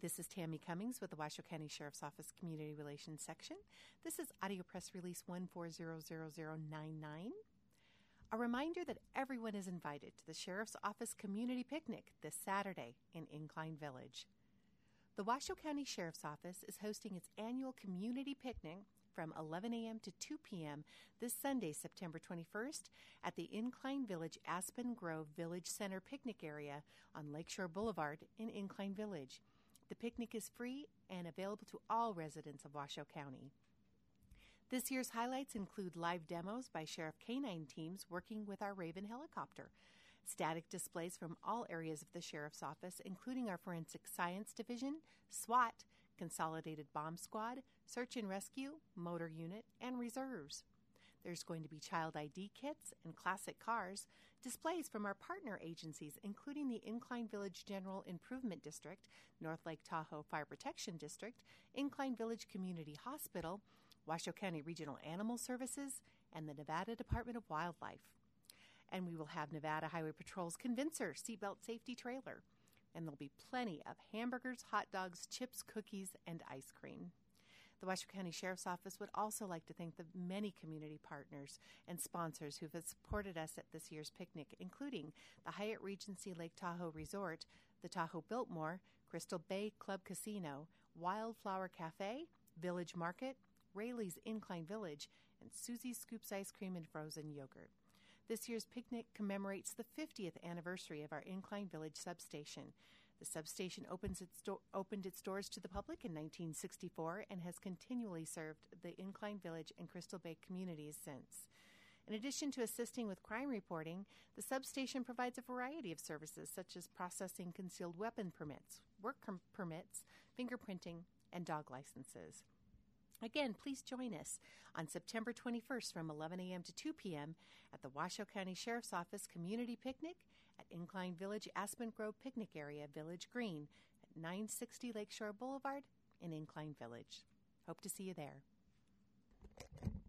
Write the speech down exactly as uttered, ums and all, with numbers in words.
this is Tammy Cummings with the Washoe County Sheriff's Office Community Relations Section. This is Audio Press Release one four zero zero zero nine nine. A reminder that everyone is invited to the Sheriff's Office Community Picnic this Saturday in Incline Village. The Washoe County Sheriff's Office is hosting its annual community picnic from eleven a.m. to two p.m. this Sunday, September twenty-first, at the Incline Village Aspen Grove Village Center picnic area on Lakeshore Boulevard in Incline Village. The picnic is free and available to all residents of Washoe County. This year's highlights include live demos by Sheriff Canine teams working with our Raven helicopter, static displays from all areas of the Sheriff's Office, including our Forensic Science Division, SWAT, Consolidated Bomb Squad, Search and Rescue, Motor Unit, and Reserves. There's going to be child I D kits and classic cars, displays from our partner agencies, including the Incline Village General Improvement District, North Lake Tahoe Fire Protection District, Incline Village Community Hospital, Washoe County Regional Animal Services, and the Nevada Department of Wildlife. And we will have Nevada Highway Patrol's Convincer seatbelt safety trailer. And there'll be plenty of hamburgers, hot dogs, chips, cookies, and ice cream. The Washoe County Sheriff's Office would also like to thank the many community partners and sponsors who have supported us at this year's picnic, including the Hyatt Regency Lake Tahoe Resort, the Tahoe Biltmore, Crystal Bay Club Casino, Wildflower Cafe, Village Market, Rayleigh's Incline Village, and Susie's Scoops Ice Cream and Frozen Yogurt. This year's picnic commemorates the fiftieth anniversary of our Incline Village substation. The substation opens its do- opened its doors to the public in nineteen sixty-four and has continually served the Incline Village and Crystal Bay communities since. In addition to assisting with crime reporting, the substation provides a variety of services such as processing concealed weapon permits, work com- permits, fingerprinting, and dog licenses. Again, please join us on September twenty-first from eleven a.m. to two p.m. at the Washoe County Sheriff's Office Community Picnic at Incline Village Aspen Grove Picnic Area, Village Green at nine sixty Lakeshore Boulevard in Incline Village. Hope to see you there.